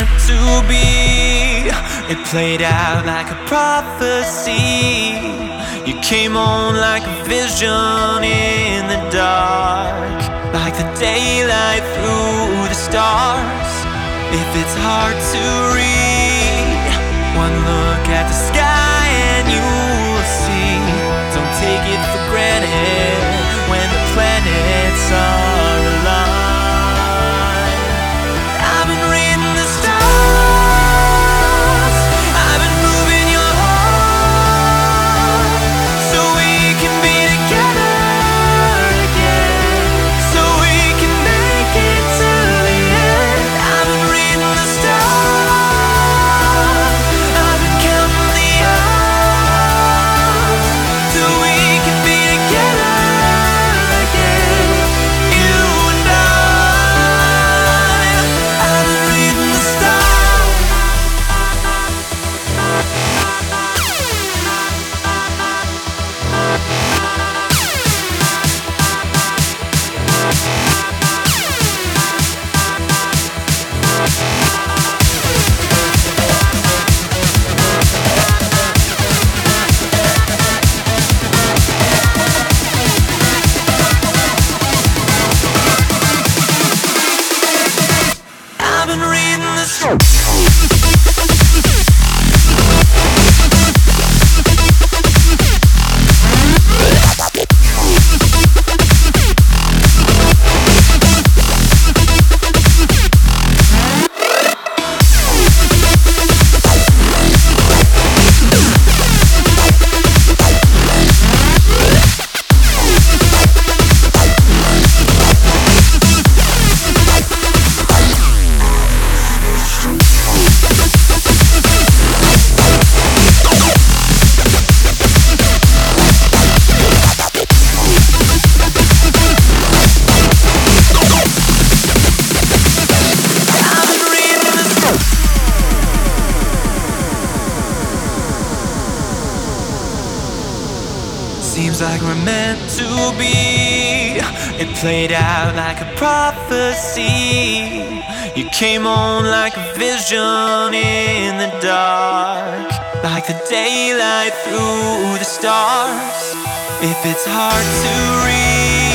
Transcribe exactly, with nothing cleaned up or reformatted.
meant to be. It played out like a prophecy. You came on like a vision in the dark, like the daylight through the stars. If it's hard to read, one look at the sky and you'll see. Don't take it for granted when the planets are aligned. I've been reading the stars, I've been moving your heart, so we can be together again, so we can make it to the end. I've been reading the stars, I've been counting the hours, so we can be together again, you and I. I've been reading the stars. I've been reading the stars. Seems like we're meant to be. It played out like a prophecy. You came on like a vision in the dark, like the daylight through the stars. If it's hard to read,